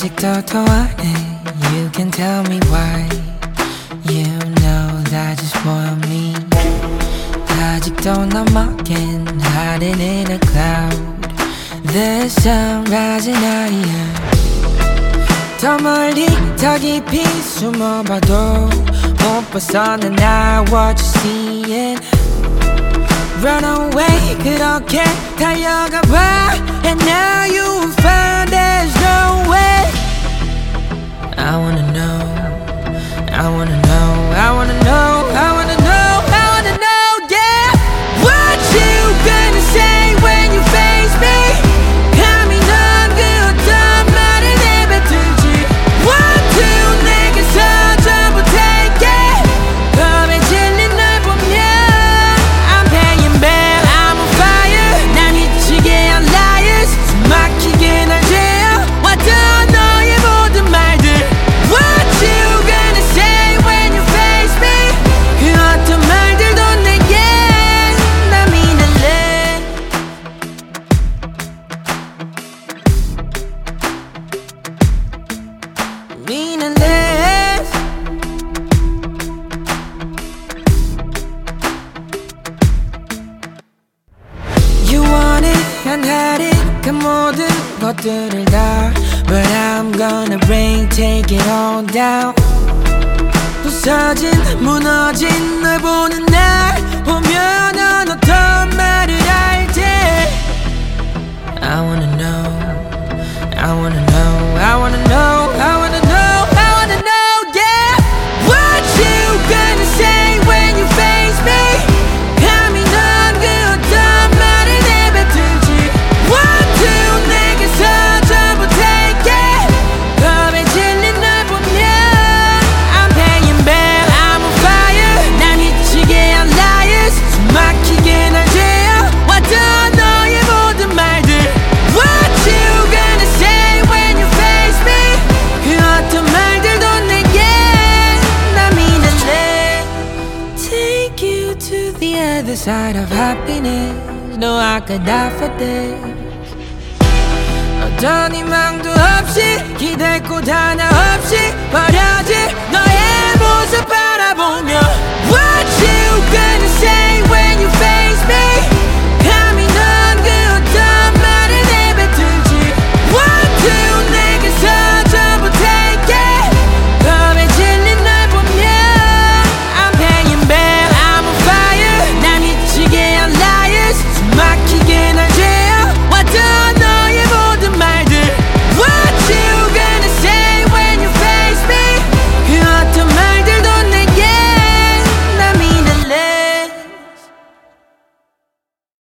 아직도 좋아해. You can tell me why. You know that just for me. 아직도 너밖엔 hiding in a cloud. The sunrise 날이야. 더 멀리 더 깊이 숨어봐도 못 벗어나 what you seeing. Run away 그렇게 달려가봐. And now you found there's no way. I wanna know, I wanna know, I wanna know, I wanna know, I wanna know, yeah. What you gonna say when you face me? 감히 넌 그 어떤 말을 내뱉을지. One, two, 내게서 전부 take it. 밤에 질린 널 보면 I'm paying back, I'm on fire. 난 미치게 한 liars. 숨 막히게 날 재워왔던 너의 모든 말들. What you gonna say when you face me? 그 어떤 말들도 내게 나 믿을래. Meaningless. You want it and had it 그 모든 것들을 다. But I'm gonna take it all down. 부서진 무너진 널 보는 날 보면 넌 어떤 말을 할지. I wanna know, I wanna know, I wanna know, I wanna know, I wanna know, yeah. What you gonna say when you face me? 감히 넌 그 어떤 말을 내뱉을지. One, two, 내게서 전부 take it. 밤에 질린 널 보면 I'm paying back, I'm on fire. 날 미치게 한 liars. 숨 막히게 날 재워왔던 너의 모든 말들. What you gonna say when you face me? 그 어떤 말들도 내게 나 믿을래. Take you to the other side of happiness. No, I could die for this. 어떤 희망도 없이 기댈 곳 하나 없이 버려질 너의 모습